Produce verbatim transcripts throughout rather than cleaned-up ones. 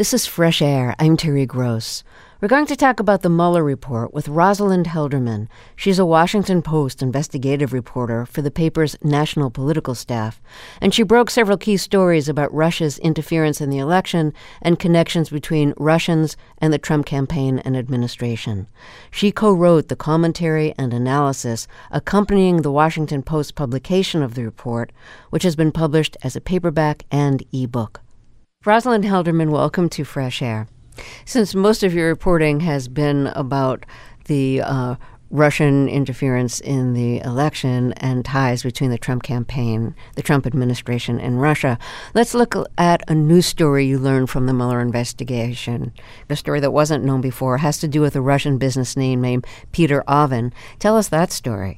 This is Fresh Air. I'm Terry Gross. We're going to talk about the Mueller report with Rosalind Helderman. She's a Washington Post investigative reporter for the paper's national political staff, and she broke several key stories about Russia's interference in the election and connections between Russians and the Trump campaign and administration. She co-wrote the commentary and analysis accompanying the Washington Post publication of the report, which has been published as a paperback and e-book. Rosalind Helderman, welcome to Fresh Air. Since most of your reporting has been about the uh, Russian interference in the election and ties between the Trump campaign, the Trump administration, and Russia, let's look at a news story you learned from the Mueller investigation. The story that wasn't known before has to do with a Russian business name named Peter Ovin. Tell us that story.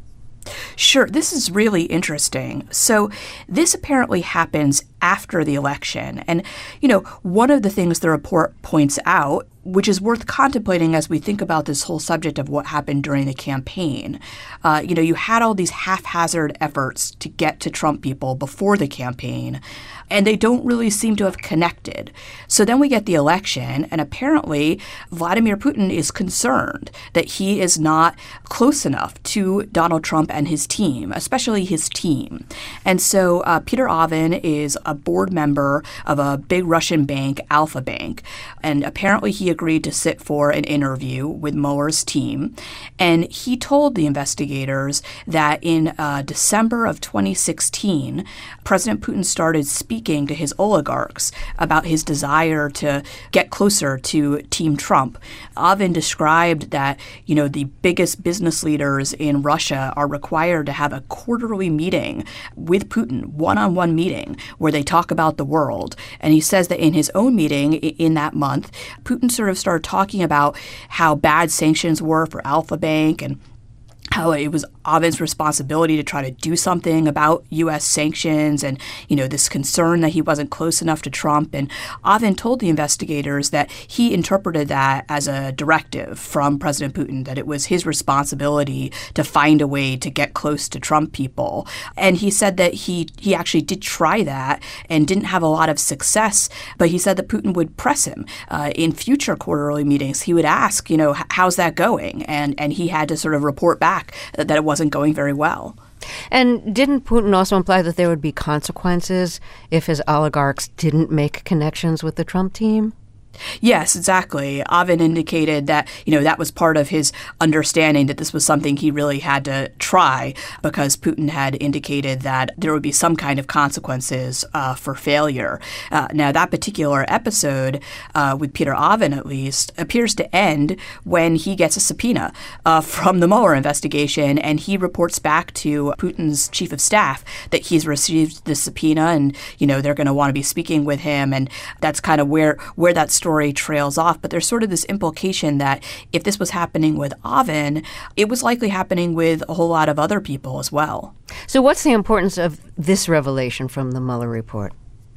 Sure. This is really interesting. So this apparently happens after the election. And, you know, one of the things the report points out, which is worth contemplating as we think about this whole subject of what happened during the campaign. Uh, you know, you had all these haphazard efforts to get to Trump people before the campaign, and they don't really seem to have connected. So then we get the election, and apparently Vladimir Putin is concerned that he is not close enough to Donald Trump and his team, especially his team. And so uh, Peter Ovin is a board member of a big Russian bank, Alfa Bank, and apparently he agreed to sit for an interview with Mueller's team. And he told the investigators that in uh, December of twenty sixteen, President Putin started speaking to his oligarchs about his desire to get closer to Team Trump. Ovin described that, you know, the biggest business leaders in Russia are required to have a quarterly meeting with Putin, one-on-one meeting, where they talk about the world. And he says that in his own meeting in that month, Putin sort of started talking about how bad sanctions were for Alfa Bank and how it was Ovin's responsibility to try to do something about U S sanctions and, you know, this concern that he wasn't close enough to Trump. And Ovin told the investigators that he interpreted that as a directive from President Putin, that it was his responsibility to find a way to get close to Trump people. And he said that he, he actually did try that and didn't have a lot of success, but he said that Putin would press him uh, in future quarterly meetings. He would ask, you know, how's that going? And, and he had to sort of report back that it wasn't going very well. And didn't Putin also imply that there would be consequences if his oligarchs didn't make connections with the Trump team? Yes, exactly. Ovin indicated that, you know, that was part of his understanding that this was something he really had to try because Putin had indicated that there would be some kind of consequences uh, for failure. Uh, now, that particular episode, uh, with Peter Ovin at least, appears to end when he gets a subpoena uh, from the Mueller investigation, and he reports back to Putin's chief of staff that he's received the subpoena and, you know, they're going to want to be speaking with him. And that's kind of where, where that story trails off. But there's sort of this implication that if this was happening with Ovin, it was likely happening with a whole lot of other people as well. So what's the importance of this revelation from the Mueller report?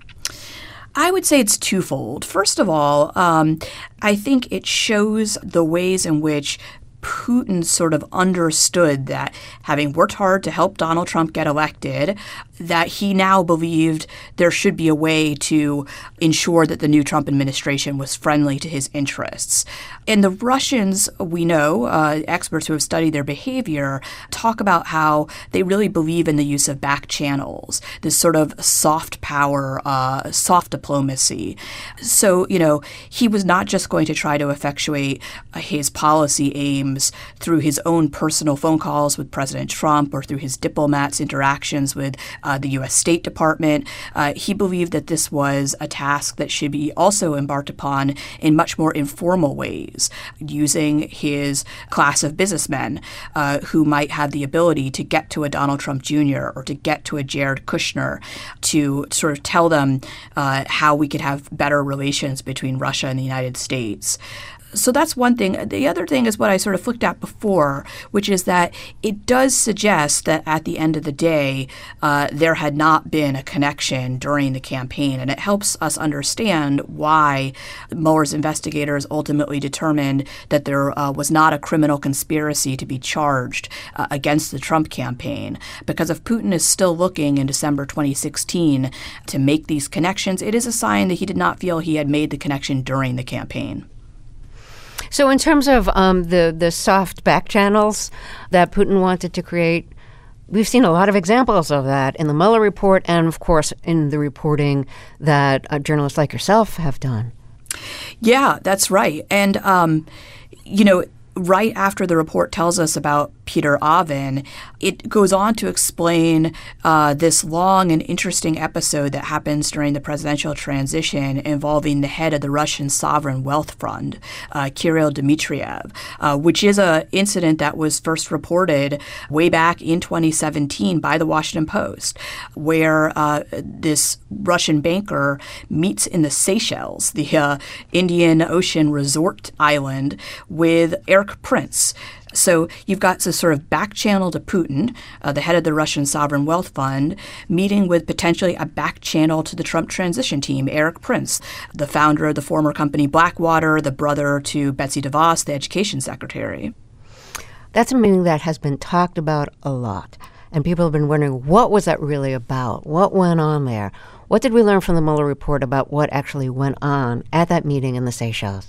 I would say it's twofold. First of all, um, I think it shows the ways in which Putin sort of understood that, having worked hard to help Donald Trump get elected, that he now believed there should be a way to ensure that the new Trump administration was friendly to his interests. And the Russians, we know, uh, experts who have studied their behavior, talk about how they really believe in the use of back channels, this sort of soft power, uh, soft diplomacy. So, you know, he was not just going to try to effectuate uh, his policy aims through his own personal phone calls with President Trump or through his diplomats' interactions with uh, the U S State Department. Uh, he believed that this was a task that should be also embarked upon in much more informal ways, using his class of businessmen uh, who might have the ability to get to a Donald Trump Junior or to get to a Jared Kushner to sort of tell them uh, how we could have better relations between Russia and the United States. So that's one thing. The other thing is what I sort of flicked at before, which is that it does suggest that at the end of the day, uh, there had not been a connection during the campaign. And it helps us understand why Mueller's investigators ultimately determined that there uh, was not a criminal conspiracy to be charged uh, against the Trump campaign. Because if Putin is still looking in December twenty sixteen to make these connections, it is a sign that he did not feel he had made the connection during the campaign. So in terms of um, the, the soft back channels that Putin wanted to create, we've seen a lot of examples of that in the Mueller report and, of course, in the reporting that uh, journalists like yourself have done. Yeah, that's right. And, um, you know, right after the report tells us about Peter Aven, it goes on to explain uh, this long and interesting episode that happens during the presidential transition involving the head of the Russian Sovereign Wealth Fund, uh, Kirill Dmitriev, uh, which is an incident that was first reported way back in twenty seventeen by the Washington Post, where uh, this Russian banker meets in the Seychelles, the uh, Indian Ocean resort island, with Erik Prince. So you've got this sort of back channel to Putin, uh, the head of the Russian Sovereign Wealth Fund, meeting with potentially a back channel to the Trump transition team, Erik Prince, the founder of the former company Blackwater, the brother to Betsy DeVos, the education secretary. That's a meeting that has been talked about a lot. And people have been wondering, what was that really about? What went on there? What did we learn from the Mueller report about what actually went on at that meeting in the Seychelles?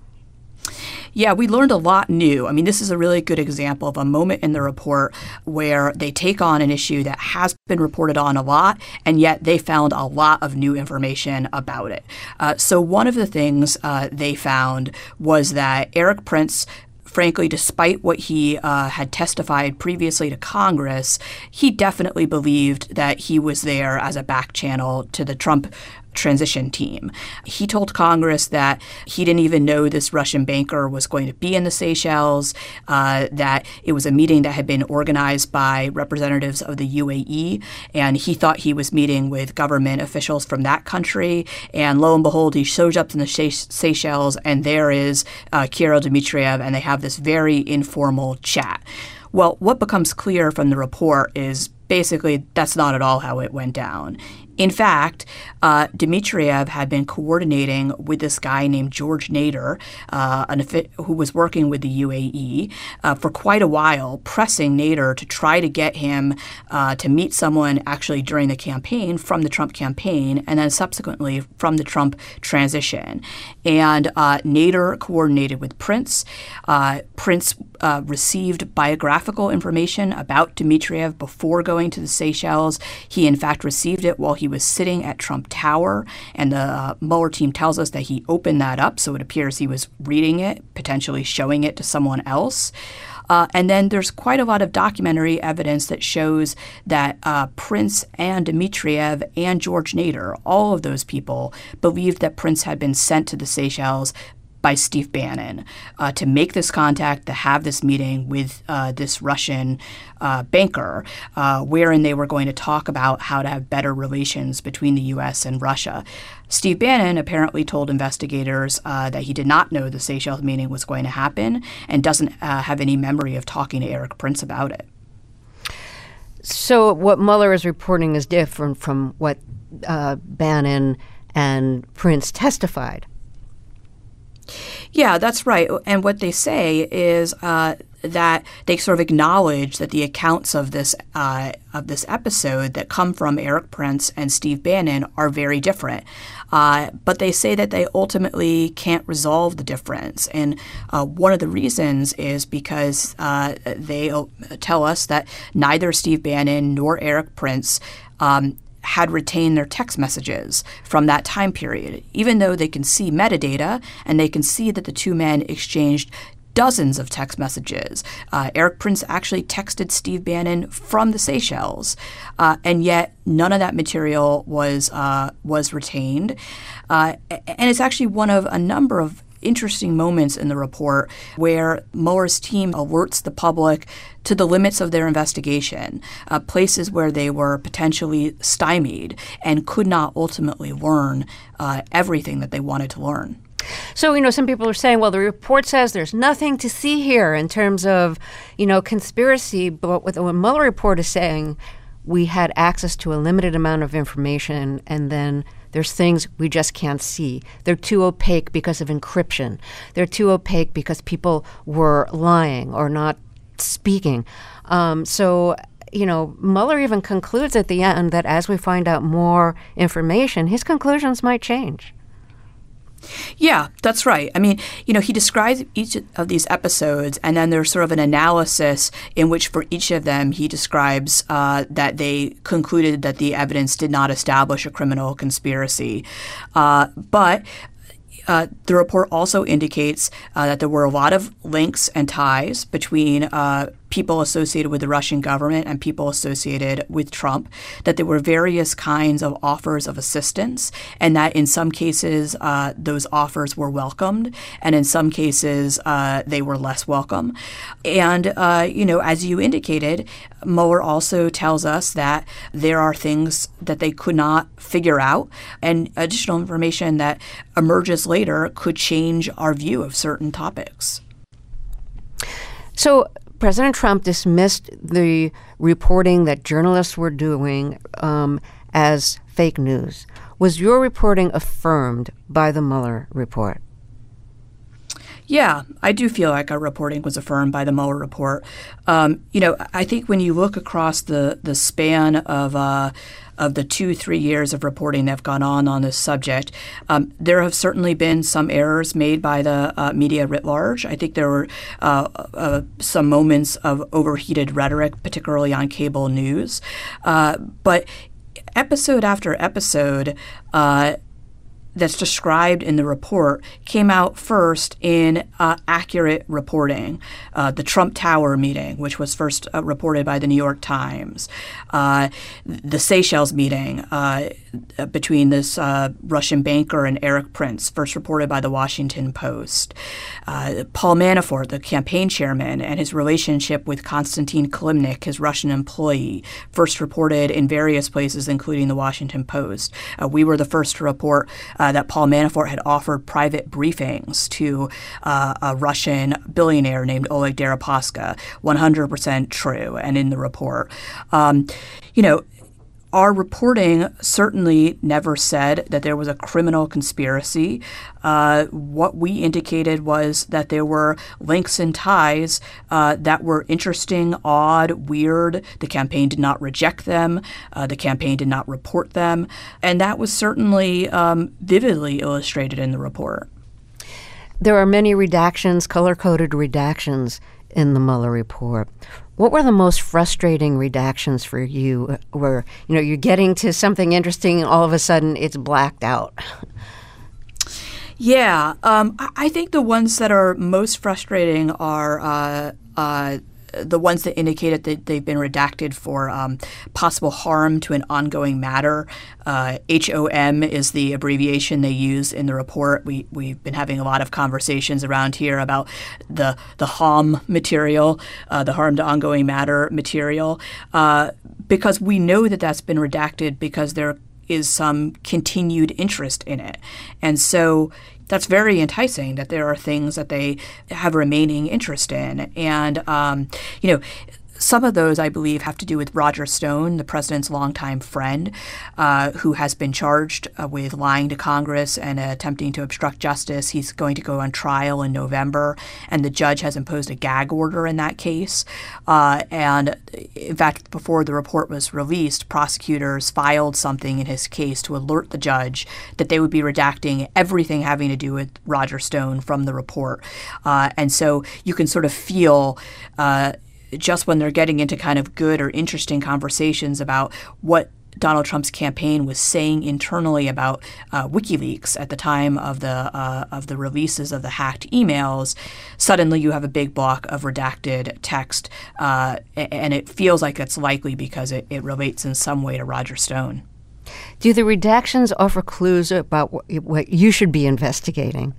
Yeah, we learned a lot new. I mean, this is a really good example of a moment in the report where they take on an issue that has been reported on a lot, and yet they found a lot of new information about it. Uh, so one of the things uh, they found was that Erik Prince, frankly, despite what he uh, had testified previously to Congress, he definitely believed that he was there as a back channel to the Trump transition team. He told Congress that he didn't even know this Russian banker was going to be in the Seychelles, uh, that it was a meeting that had been organized by representatives of the U A E, and he thought he was meeting with government officials from that country. And lo and behold, he shows up in the Seychelles, and there is uh, Kirill Dmitriev, and they have this very informal chat. Well, what becomes clear from the report is basically that's not at all how it went down. In fact, uh, Dmitriev had been coordinating with this guy named George Nader, uh, an, who was working with the U A E, uh, for quite a while, pressing Nader to try to get him uh, to meet someone actually during the campaign, from the Trump campaign, and then subsequently from the Trump transition. And uh, Nader coordinated with Prince. Uh, Prince uh, received biographical information about Dmitriev before going to the Seychelles. He, in fact, received it while he was sitting at Trump Tower, and the uh, Mueller team tells us that he opened that up, so it appears he was reading it, potentially showing it to someone else. Uh, and then there's quite a lot of documentary evidence that shows that uh, Prince and Dmitriev and George Nader, all of those people, believed that Prince had been sent to the Seychelles by Steve Bannon uh, to make this contact, to have this meeting with uh, this Russian uh, banker, uh, wherein they were going to talk about how to have better relations between the U S and Russia. Steve Bannon apparently told investigators uh, that he did not know the Seychelles meeting was going to happen and doesn't uh, have any memory of talking to Erik Prince about it. So what Mueller is reporting is different from what uh, Bannon and Prince testified. Yeah, that's right. And what they say is uh, that they sort of acknowledge that the accounts of this uh, of this episode that come from Erik Prince and Steve Bannon are very different. Uh, but they say that they ultimately can't resolve the difference. And uh, one of the reasons is because uh, they tell us that neither Steve Bannon nor Erik Prince um, had retained their text messages from that time period, even though they can see metadata and they can see that the two men exchanged dozens of text messages. Uh, Erik Prince actually texted Steve Bannon from the Seychelles, uh, and yet none of that material was uh, was retained. Uh, and it's actually one of a number of interesting moments in the report where Mueller's team alerts the public to the limits of their investigation, uh, places where they were potentially stymied and could not ultimately learn uh, everything that they wanted to learn. So, you know, some people are saying, well, the report says there's nothing to see here in terms of, you know, conspiracy. But what the Mueller report is saying, we had access to a limited amount of information, and then there's things we just can't see. They're too opaque because of encryption. They're too opaque because people were lying or not speaking. Um, so, you know, Mueller even concludes at the end that as we find out more information, his conclusions might change. Yeah, that's right. I mean, you know, he describes each of these episodes, and then there's sort of an analysis in which for each of them he describes uh, that they concluded that the evidence did not establish a criminal conspiracy. Uh, but Uh, the report also indicates uh, that there were a lot of links and ties between uh, people associated with the Russian government and people associated with Trump, that there were various kinds of offers of assistance, and that in some cases uh, those offers were welcomed, and in some cases uh, they were less welcome. And, uh, you know, as you indicated, Mueller also tells us that there are things that they could not figure out, and additional information that emerges later could change our view of certain topics. So President Trump dismissed the reporting that journalists were doing um, as fake news. Was your reporting affirmed by the Mueller report? Yeah, I do feel like our reporting was affirmed by the Mueller report. Um, you know, I think when you look across the, the span of uh, of the two, three years of reporting that have gone on on this subject, um, there have certainly been some errors made by the uh, media writ large. I think there were uh, uh, some moments of overheated rhetoric, particularly on cable news. Uh, but episode after episode, uh, that's described in the report came out first in uh, accurate reporting. Uh, the Trump Tower meeting, which was first uh, reported by the New York Times, uh, the Seychelles meeting uh, between this uh, Russian banker and Erik Prince, first reported by the Washington Post. Uh, Paul Manafort, the campaign chairman, and his relationship with Konstantin Kilimnik, his Russian employee, first reported in various places, including the Washington Post. Uh, we were the first to report Uh, that Paul Manafort had offered private briefings to uh, a Russian billionaire named Oleg Deripaska. one hundred percent true, and in the report. Um, you know, our reporting certainly never said that there was a criminal conspiracy. Uh, what we indicated was that there were links and ties uh, that were interesting, odd, weird. The campaign did not reject them. Uh, the campaign did not report them. And that was certainly um, vividly illustrated in the report. There are many redactions, color-coded redactions in the Mueller report. What were the most frustrating redactions for you where, you know, you're getting to something interesting and all of a sudden it's blacked out? Yeah, um, I think the ones that are most frustrating are uh, uh, the ones that indicated that they've been redacted for um, possible harm to an ongoing matter. Uh, H O M is the abbreviation they use in the report. We, we've been having a lot of conversations around here about the the H O M material, uh, the harm to ongoing matter material, uh, because we know that that's been redacted because there is some continued interest in it. And so that's very enticing that there are things that they have remaining interest in. And, um, you know, some of those, I believe, have to do with Roger Stone, the president's longtime friend, uh, who has been charged uh, with lying to Congress and uh, attempting to obstruct justice. He's going to go on trial in November, and the judge has imposed a gag order in that case. Uh, and in fact, before the report was released, prosecutors filed something in his case to alert the judge that they would be redacting everything having to do with Roger Stone from the report. Uh, and so you can sort of feel uh, just when they're getting into kind of good or interesting conversations about what Donald Trump's campaign was saying internally about uh, WikiLeaks at the time of the uh, of the releases of the hacked emails, suddenly you have a big block of redacted text, uh, and it feels like it's likely because it, it relates in some way to Roger Stone. Do the redactions offer clues about what, what you should be investigating?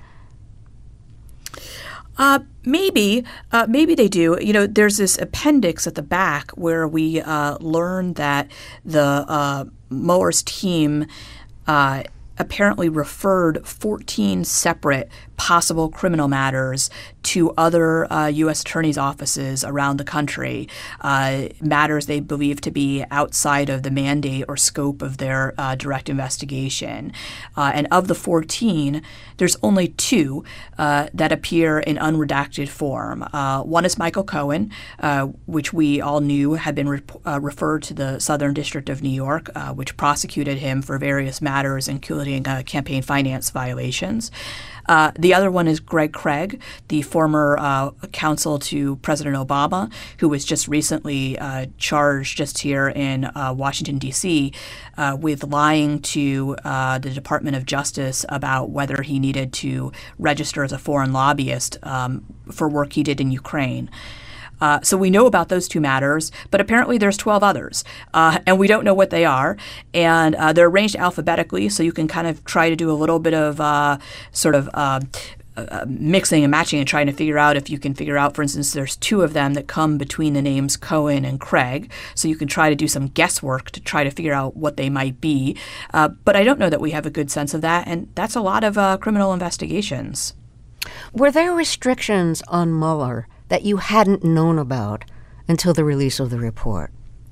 Uh, maybe, uh, maybe they do. You know, there's this appendix at the back where we uh, learn that the uh, Mueller's team uh, apparently referred fourteen separate possible criminal matters to other uh, U S attorneys' offices around the country, uh, matters they believe to be outside of the mandate or scope of their uh, direct investigation. Uh, and of the fourteen, there's only two uh, that appear in unredacted form. Uh, one is Michael Cohen, uh, which we all knew had been re- uh, referred to the Southern District of New York, uh, which prosecuted him for various matters, including uh, campaign finance violations. Uh, the other one is Greg Craig, the former uh, counsel to President Obama, who was just recently uh, charged just here in uh, Washington, D C, uh, with lying to uh, the Department of Justice about whether he needed to register as a foreign lobbyist um, for work he did in Ukraine. Uh, so we know about those two matters, but apparently there's twelve others, uh, and we don't know what they are. And uh, they're arranged alphabetically, so you can kind of try to do a little bit of uh, sort of uh, uh, mixing and matching and trying to figure out if you can figure out, for instance, there's two of them that come between the names Cohen and Craig. So you can try to do some guesswork to try to figure out what they might be. Uh, but I don't know that we have a good sense of that, and that's a lot of uh, criminal investigations. Were there restrictions on Mueller that you hadn't known about until the release of the report?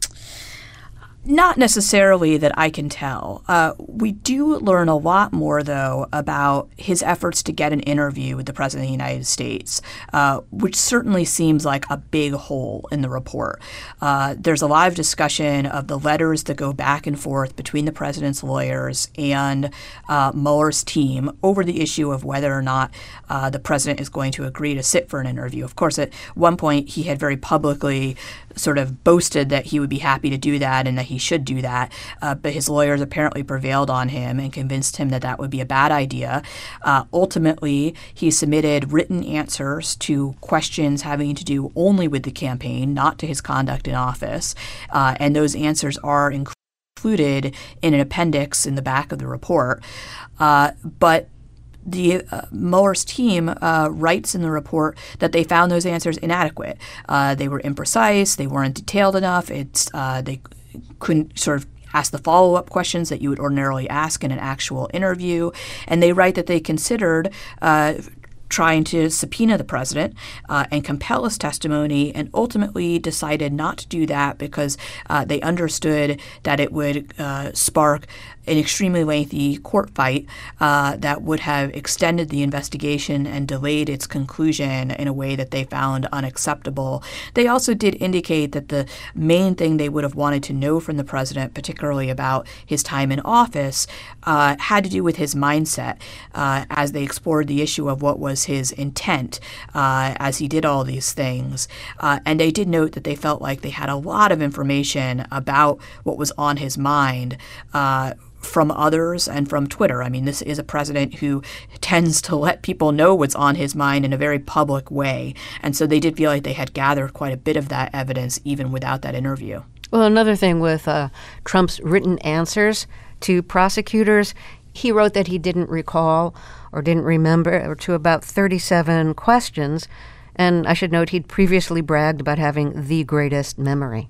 Not necessarily that I can tell. Uh, we do learn a lot more, though, about his efforts to get an interview with the President of the United States, uh, which certainly seems like a big hole in the report. Uh, there's a lot of discussion of the letters that go back and forth between the President's lawyers and uh, Mueller's team over the issue of whether or not uh, the President is going to agree to sit for an interview. Of course, at one point, he had very publicly sort of boasted that he would be happy to do that and that he should do that, uh, but his lawyers apparently prevailed on him and convinced him that that would be a bad idea. Uh, ultimately, he submitted written answers to questions having to do only with the campaign, not to his conduct in office, uh, and those answers are included in an appendix in the back of the report. Uh, but The uh, Mueller's team uh, writes in the report that they found those answers inadequate. Uh, they were imprecise. They weren't detailed enough. It's uh, they couldn't sort of ask the follow-up questions that you would ordinarily ask in an actual interview. And they write that they considered uh, trying to subpoena the president uh, and compel his testimony, and ultimately decided not to do that because uh, they understood that it would uh, spark an extremely lengthy court fight uh, that would have extended the investigation and delayed its conclusion in a way that they found unacceptable. They also did indicate that the main thing they would have wanted to know from the president, particularly about his time in office, uh, had to do with his mindset uh, as they explored the issue of what was his intent uh, as he did all these things. Uh, and they did note that they felt like they had a lot of information about what was on his mind uh, from others and from Twitter. I mean, this is a president who tends to let people know what's on his mind in a very public way. And so they did feel like they had gathered quite a bit of that evidence even without that interview. Well, another thing with uh, Trump's written answers to prosecutors, he wrote that he didn't recall or didn't remember or to about thirty-seven questions. And I should note he'd previously bragged about having the greatest memory.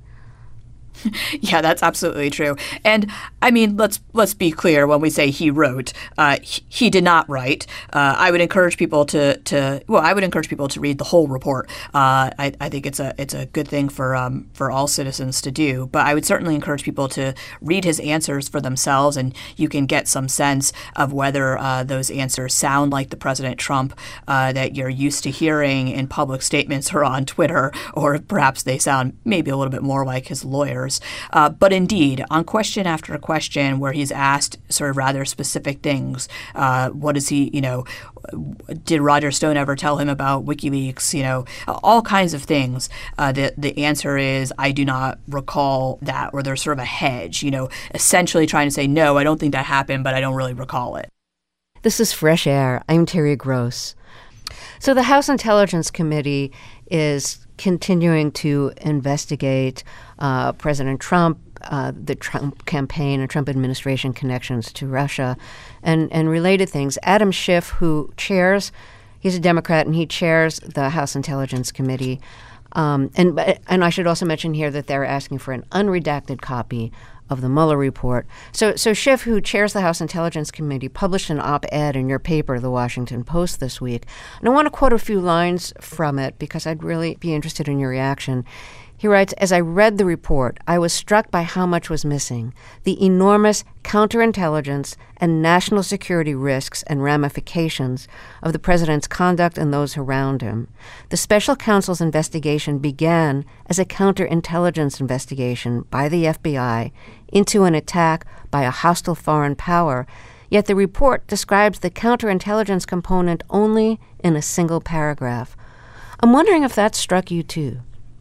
Yeah, that's absolutely true. And I mean, let's let's be clear when we say he wrote. Uh, he, he did not write. Uh, I would encourage people to to well, I would encourage people to read the whole report. Uh, I, I think it's a it's a good thing for um, for all citizens to do. But I would certainly encourage people to read his answers for themselves, and you can get some sense of whether uh, those answers sound like the President Trump uh, that you're used to hearing in public statements or on Twitter, or perhaps they sound maybe a little bit more like his lawyers. Uh, but indeed, on question after question where he's asked sort of rather specific things, uh, what is he, you know, did Roger Stone ever tell him about WikiLeaks, you know, all kinds of things, uh, the, the answer is, I do not recall that, or there's sort of a hedge, you know, essentially trying to say, no, I don't think that happened, but I don't really recall it. This is Fresh Air. I'm Terry Gross. So the House Intelligence Committee is continuing to investigate uh, President Trump, uh, the Trump campaign and Trump administration connections to Russia, and, and related things. Adam Schiff, who chairs, he's a Democrat, and he chairs the House Intelligence Committee. Um, and and I should also mention here that they're asking for an unredacted copy of the Mueller report. So, so Schiff, who chairs the House Intelligence Committee, published an op-ed in your paper, The Washington Post, this week. And I want to quote a few lines from it because I'd really be interested in your reaction. He writes, "As I read the report, I was struck by how much was missing. The enormous counterintelligence and national security risks and ramifications of the president's conduct and those around him. The special counsel's investigation began as a counterintelligence investigation by the F B I into an attack by a hostile foreign power, yet the report describes the counterintelligence component only in a single paragraph." I'm wondering if that struck you too.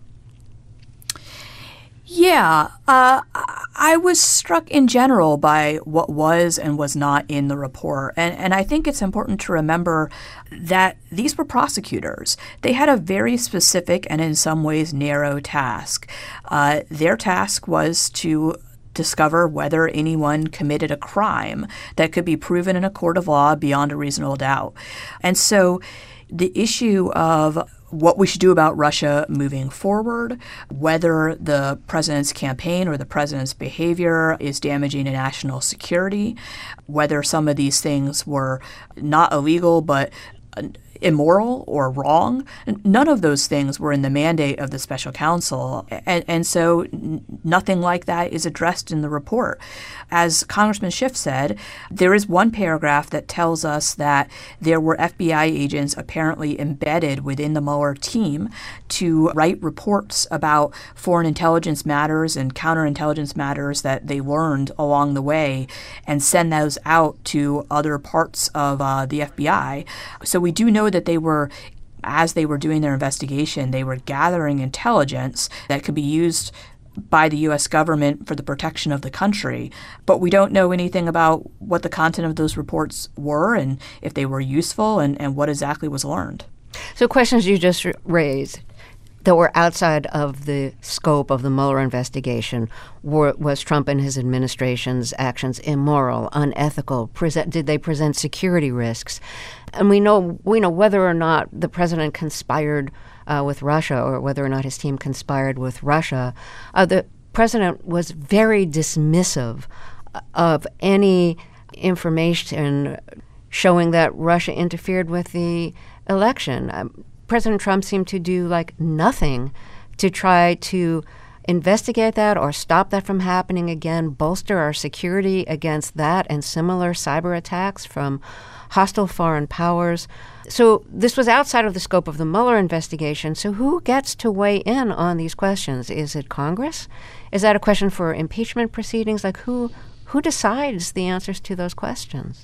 Yeah, uh, I was struck in general by what was and was not in the report. And, and I think it's important to remember that these were prosecutors. They had a very specific and in some ways narrow task. Uh, their task was to discover whether anyone committed a crime that could be proven in a court of law beyond a reasonable doubt. And so the issue of what we should do about Russia moving forward, whether the president's campaign or the president's behavior is damaging to national security, whether some of these things were not illegal but immoral or wrong. None of those things were in the mandate of the special counsel. And, and so n- nothing like that is addressed in the report. As Congressman Schiff said, there is one paragraph that tells us that there were F B I agents apparently embedded within the Mueller team to write reports about foreign intelligence matters and counterintelligence matters that they learned along the way and send those out to other parts of uh, the F B I. So we do know that they were, as they were doing their investigation, they were gathering intelligence that could be used by the U S government for the protection of the country. But we don't know anything about what the content of those reports were and if they were useful and, and what exactly was learned. So questions you just raised that were outside of the scope of the Mueller investigation. Were, was Trump and his administration's actions immoral, unethical? Present, did they present security risks? And we know we know whether or not the president conspired uh, with Russia or whether or not his team conspired with Russia. Uh, the president was very dismissive of any information showing that Russia interfered with the election. Um, President Trump seemed to do like nothing to try to investigate that or stop that from happening again, bolster our security against that and similar cyber attacks from hostile foreign powers. So this was outside of the scope of the Mueller investigation. So who gets to weigh in on these questions? Is it Congress? Is that a question for impeachment proceedings? Like who who decides the answers to those questions?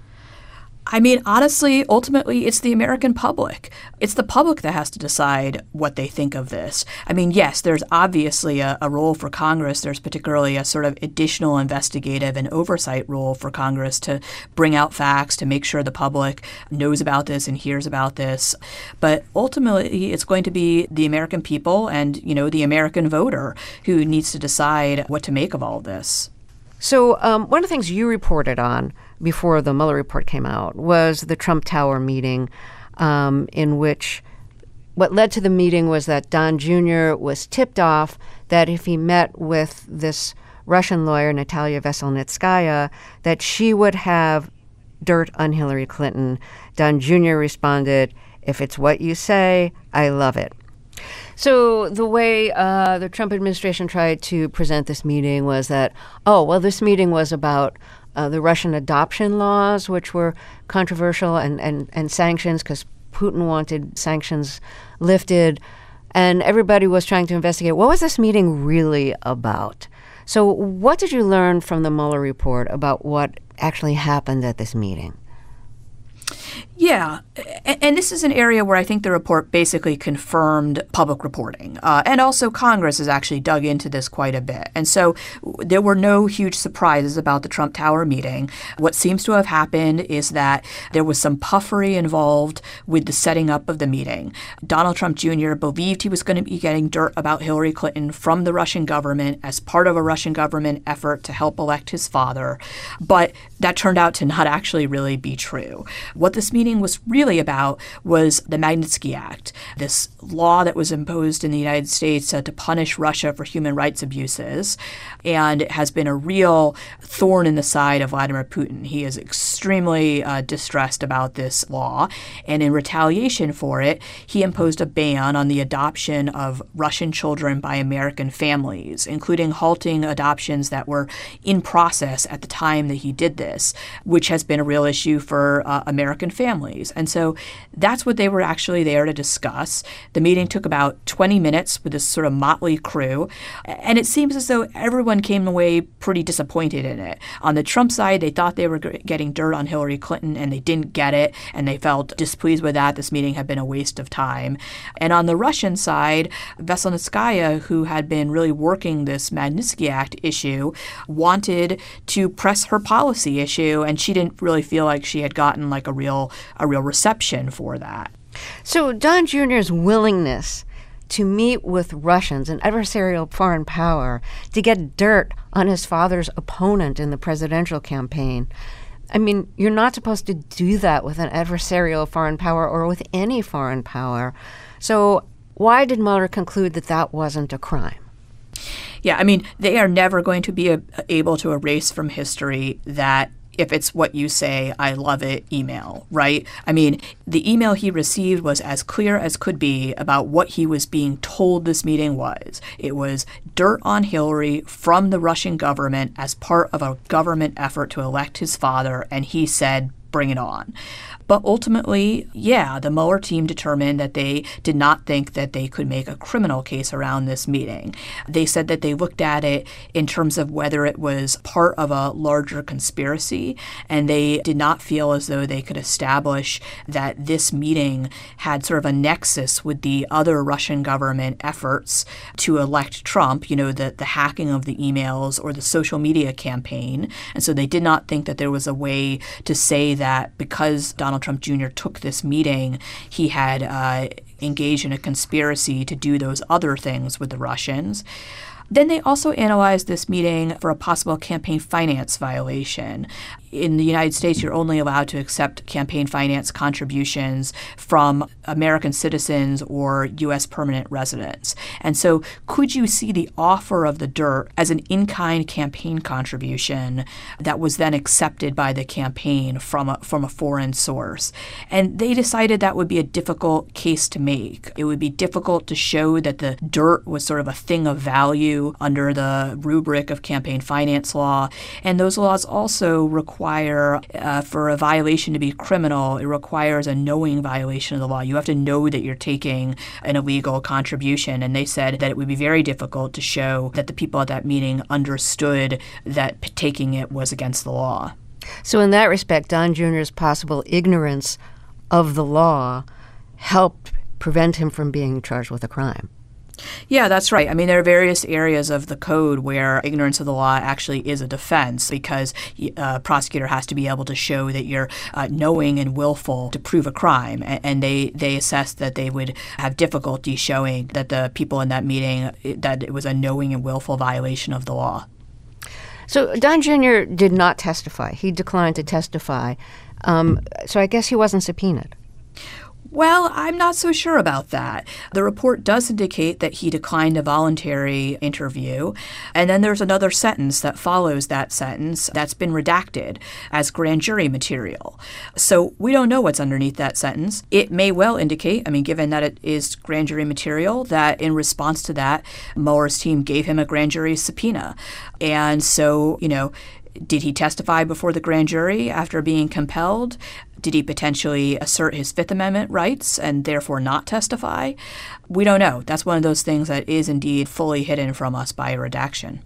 I mean, honestly, ultimately, it's the American public. It's the public that has to decide what they think of this. I mean, yes, there's obviously a, a role for Congress. There's particularly a sort of additional investigative and oversight role for Congress to bring out facts, to make sure the public knows about this and hears about this. But ultimately, it's going to be the American people and, you know, the American voter who needs to decide what to make of all this. So um, one of the things you reported on before the Mueller report came out was the Trump Tower meeting, um, in which what led to the meeting was that Don Junior was tipped off that if he met with this Russian lawyer, Natalia Veselnitskaya, that she would have dirt on Hillary Clinton. Don Junior responded, "If it's what you say, I love it." So the way uh, the Trump administration tried to present this meeting was that, oh, well, this meeting was about uh, the Russian adoption laws, which were controversial, and, and, and sanctions, because Putin wanted sanctions lifted. And everybody was trying to investigate, what was this meeting really about? So what did you learn from the Mueller report about what actually happened at this meeting? Yeah, and this is an area where I think the report basically confirmed public reporting. Uh, and also Congress has actually dug into this quite a bit. And so there were no huge surprises about the Trump Tower meeting. What seems to have happened is that there was some puffery involved with the setting up of the meeting. Donald Trump Junior believed he was going to be getting dirt about Hillary Clinton from the Russian government as part of a Russian government effort to help elect his father. But that turned out to not actually really be true. What this meeting meeting was really about was the Magnitsky Act, this law that was imposed in the United States uh, to punish Russia for human rights abuses. And it has been a real thorn in the side of Vladimir Putin. He is extremely uh, distressed about this law. And in retaliation for it, he imposed a ban on the adoption of Russian children by American families, including halting adoptions that were in process at the time that he did this, which has been a real issue for uh, American families. And so that's what they were actually there to discuss. The meeting took about twenty minutes with this sort of motley crew. And it seems as though everyone came away pretty disappointed in it. On the Trump side, they thought they were getting dirt on Hillary Clinton, and they didn't get it, and they felt displeased with that. This meeting had been a waste of time. And on the Russian side, Veselnitskaya, who had been really working this Magnitsky Act issue, wanted to press her policy issue, and she didn't really feel like she had gotten like a real a real reception for that. So Don Junior's willingness to meet with Russians, an adversarial foreign power, to get dirt on his father's opponent in the presidential campaign. I mean, you're not supposed to do that with an adversarial foreign power or with any foreign power. So why did Mueller conclude that that wasn't a crime? Yeah, I mean, they are never going to be a, able to erase from history that if it's what you say, I love it email, right? I mean, the email he received was as clear as could be about what he was being told this meeting was. It was dirt on Hillary from the Russian government as part of a government effort to elect his father, and he said, bring it on. But ultimately, yeah, the Mueller team determined that they did not think that they could make a criminal case around this meeting. They said that they looked at it in terms of whether it was part of a larger conspiracy, and they did not feel as though they could establish that this meeting had sort of a nexus with the other Russian government efforts to elect Trump, you know, the, the hacking of the emails or the social media campaign. And so they did not think that there was a way to say that because Donald Trump Junior took this meeting, he had uh, engaged in a conspiracy to do those other things with the Russians. Then they also analyzed this meeting for a possible campaign finance violation. In the United States, you're only allowed to accept campaign finance contributions from American citizens or U S permanent residents. And so could you see the offer of the dirt as an in-kind campaign contribution that was then accepted by the campaign from a, from a foreign source? And they decided that would be a difficult case to make. It would be difficult to show that the dirt was sort of a thing of value under the rubric of campaign finance law. And those laws also require require uh, for a violation to be criminal, it requires a knowing violation of the law. You have to know that you're taking an illegal contribution. And they said that it would be very difficult to show that the people at that meeting understood that p- taking it was against the law. So in that respect, Don Junior's possible ignorance of the law helped prevent him from being charged with a crime. Yeah, that's right. I mean, there are various areas of the code where ignorance of the law actually is a defense because a prosecutor has to be able to show that you're uh, knowing and willful to prove a crime. And they, they assessed that they would have difficulty showing that the people in that meeting, that it was a knowing and willful violation of the law. So Don Junior did not testify. He declined to testify. Um, so I guess he wasn't subpoenaed. Well, I'm not so sure about that. The report does indicate that he declined a voluntary interview. And then there's another sentence that follows that sentence that's been redacted as grand jury material. So we don't know what's underneath that sentence. It may well indicate, I mean, given that it is grand jury material, that in response to that, Mueller's team gave him a grand jury subpoena. And so, you know, did he testify before the grand jury after being compelled? Did he potentially assert his Fifth Amendment rights and therefore not testify? We don't know. That's one of those things that is indeed fully hidden from us by a redaction.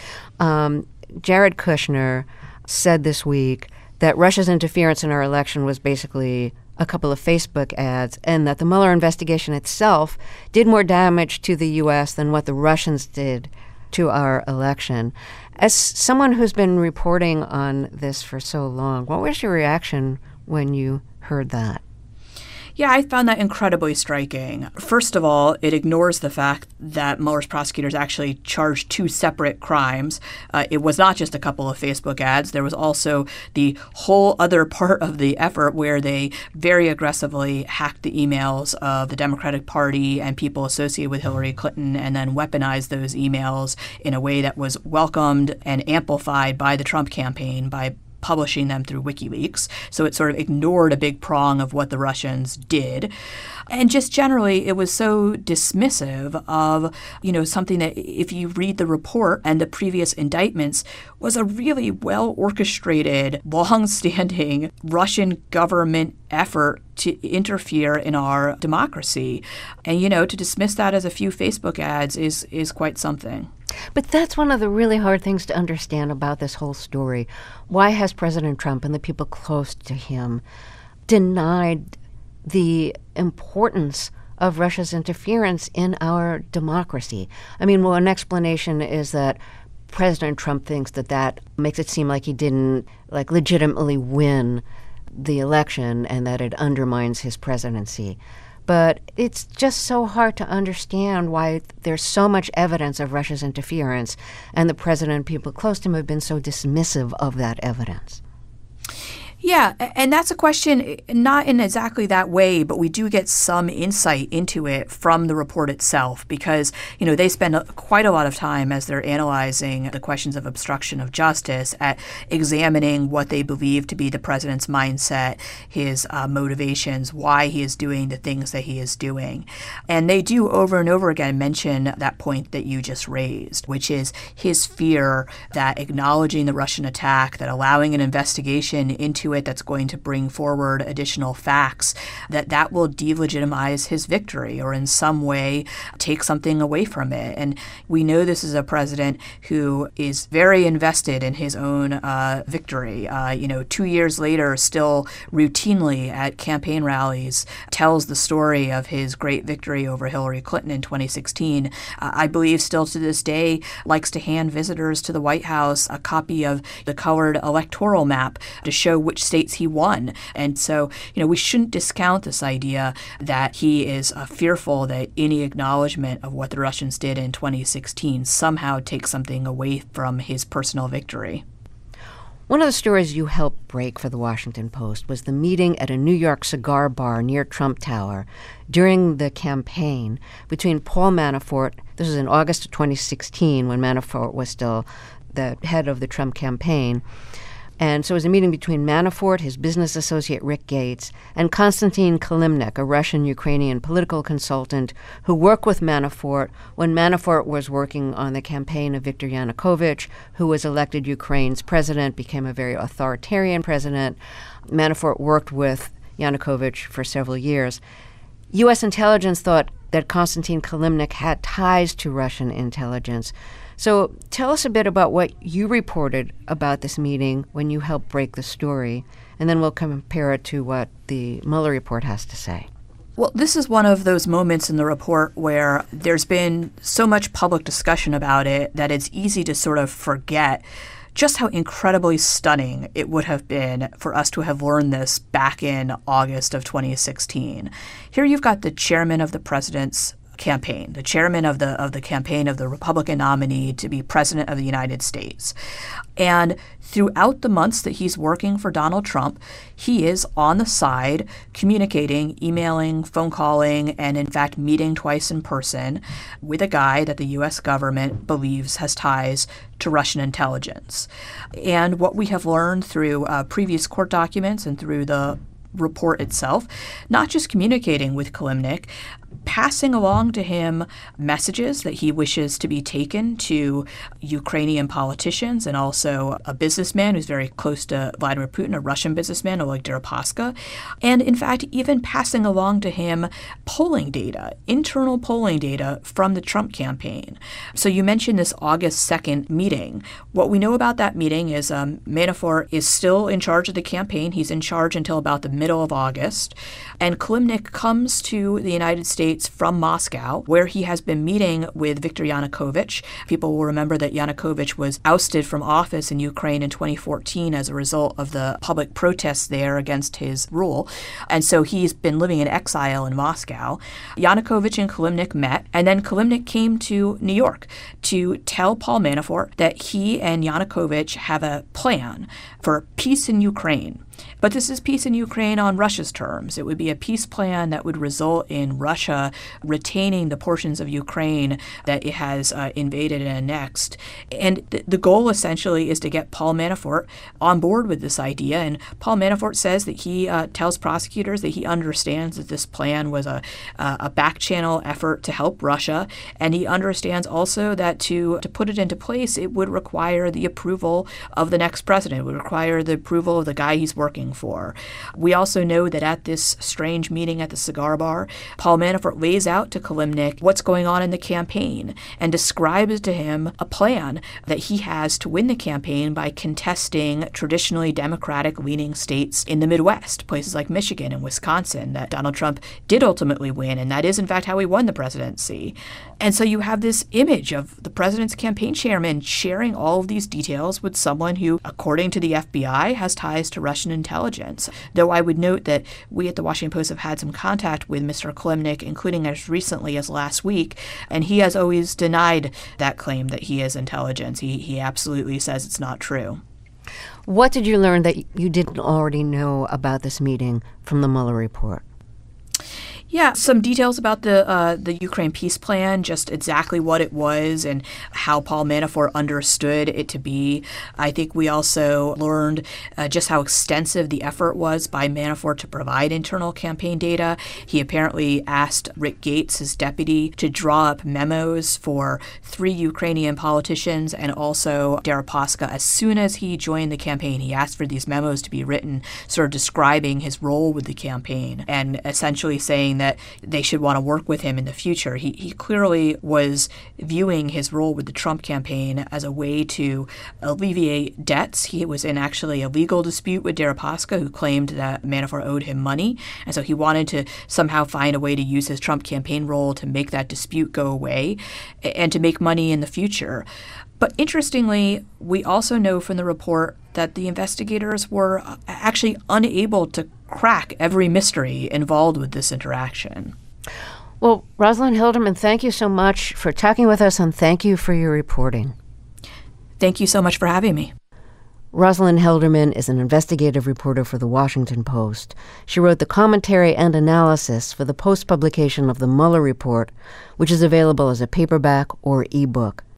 Um, Jared Kushner said this week that Russia's interference in our election was basically a couple of Facebook ads, and that the Mueller investigation itself did more damage to the U S than what the Russians did to our election. As someone who's been reporting on this for so long, what was your reaction when you heard that? Yeah, I found that incredibly striking. First of all, it ignores the fact that Mueller's prosecutors actually charged two separate crimes. Uh, it was not just a couple of Facebook ads. There was also the whole other part of the effort where they very aggressively hacked the emails of the Democratic Party and people associated with Hillary Clinton and then weaponized those emails in a way that was welcomed and amplified by the Trump campaign by publishing them through WikiLeaks. So it sort of ignored a big prong of what the Russians did. And just generally, it was so dismissive of, you know, something that if you read the report and the previous indictments was a really well-orchestrated, long-standing Russian government effort to interfere in our democracy. And, you know, to dismiss that as a few Facebook ads is is quite something. But that's one of the really hard things to understand about this whole story. Why has President Trump and the people close to him denied the importance of Russia's interference in our democracy? I mean, well, an explanation is that President Trump thinks that that makes it seem like he didn't, like, legitimately win the election and that it undermines his presidency. But it's just so hard to understand why there's so much evidence of Russia's interference and the president and people close to him have been so dismissive of that evidence. Yeah, and that's a question not in exactly that way, but we do get some insight into it from the report itself because, you know, they spend quite a lot of time as they're analyzing the questions of obstruction of justice at examining what they believe to be the president's mindset, his uh, motivations, why he is doing the things that he is doing. And they do over and over again mention that point that you just raised, which is his fear that acknowledging the Russian attack, that allowing an investigation into it that's going to bring forward additional facts, that that will delegitimize his victory or in some way take something away from it. And we know this is a president who is very invested in his own uh, victory. Uh, you know, two years later, still routinely at campaign rallies, tells the story of his great victory over Hillary Clinton in twenty sixteen. Uh, I believe still to this day likes to hand visitors to the White House a copy of the colored electoral map to show which states he won. And so, you know, we shouldn't discount this idea that he is uh, fearful that any acknowledgement of what the Russians did in twenty sixteen somehow takes something away from his personal victory. One of the stories you helped break for the Washington Post was the meeting at a New York cigar bar near Trump Tower during the campaign between Paul Manafort. This was in August of twenty sixteen when Manafort was still the head of the Trump campaign. And so it was a meeting between Manafort, his business associate Rick Gates, and Konstantin Kilimnik, a Russian-Ukrainian political consultant who worked with Manafort when Manafort was working on the campaign of Viktor Yanukovych, who was elected Ukraine's president, became a very authoritarian president. Manafort worked with Yanukovych for several years. U S intelligence thought that Konstantin Kilimnik had ties to Russian intelligence. So tell us a bit about what you reported about this meeting when you helped break the story, and then we'll compare it to what the Mueller report has to say. Well, this is one of those moments in the report where there's been so much public discussion about it that it's easy to sort of forget just how incredibly stunning it would have been for us to have learned this back in August of twenty sixteen. Here you've got the chairman of the president's campaign, the chairman of the of the campaign of the Republican nominee to be president of the United States. And throughout the months that he's working for Donald Trump, he is on the side communicating, emailing, phone calling, and in fact meeting twice in person with a guy that the U S government believes has ties to Russian intelligence. And what we have learned through uh, previous court documents and through the report itself, not just communicating with Kilimnik, passing along to him messages that he wishes to be taken to Ukrainian politicians and also a businessman who's very close to Vladimir Putin, a Russian businessman, Oleg Deripaska, and in fact even passing along to him polling data, internal polling data from the Trump campaign. So you mentioned this August second meeting. What we know about that meeting is um, Manafort is still in charge of the campaign. He's in charge until about the middle of August. And Kilimnik comes to the United States from Moscow, where he has been meeting with Viktor Yanukovych. People will remember that Yanukovych was ousted from office in Ukraine in twenty fourteen as a result of the public protests there against his rule. And so he's been living in exile in Moscow. Yanukovych and Kilimnik met, and then Kilimnik came to New York to tell Paul Manafort that he and Yanukovych have a plan for peace in Ukraine. But this is peace in Ukraine on Russia's terms. It would be a peace plan that would result in Russia retaining the portions of Ukraine that it has uh, invaded and annexed. And th- the goal essentially is to get Paul Manafort on board with this idea. And Paul Manafort says that he uh, tells prosecutors that he understands that this plan was a, uh, a back-channel effort to help Russia. And he understands also that to, to put it into place, it would require the approval of the next president. It would require the approval of the guy he's working for. We also know that at this strange meeting at the cigar bar, Paul Manafort lays out to Kilimnik what's going on in the campaign and describes to him a plan that he has to win the campaign by contesting traditionally Democratic-leaning states in the Midwest, places like Michigan and Wisconsin that Donald Trump did ultimately win, and that is in fact how he won the presidency. And so you have this image of the president's campaign chairman sharing all of these details with someone who, according to the F B I, has ties to Russian intelligence. Though I would note that we at the Washington Post have had some contact with Mister Kilimnik, including as recently as last week, and he has always denied that claim that he is intelligence. He, he absolutely says it's not true. What did you learn that you didn't already know about this meeting from the Mueller report? Yeah, some details about the uh, the Ukraine peace plan, just exactly what it was and how Paul Manafort understood it to be. I think we also learned uh, just how extensive the effort was by Manafort to provide internal campaign data. He apparently asked Rick Gates, his deputy, to draw up memos for three Ukrainian politicians and also Deripaska. As soon as he joined the campaign, he asked for these memos to be written, sort of describing his role with the campaign and essentially saying that they should want to work with him in the future. He he clearly was viewing his role with the Trump campaign as a way to alleviate debts. He was in actually a legal dispute with Deripaska, who claimed that Manafort owed him money. And so he wanted to somehow find a way to use his Trump campaign role to make that dispute go away and to make money in the future. But interestingly, we also know from the report that the investigators were actually unable to crack every mystery involved with this interaction. Well, Rosalind Hilderman, thank you so much for talking with us, and thank you for your reporting. Thank you so much for having me. Rosalind Hilderman is an investigative reporter for The Washington Post. She wrote the commentary and analysis for the Post publication of the Mueller report, which is available as a paperback or ebook.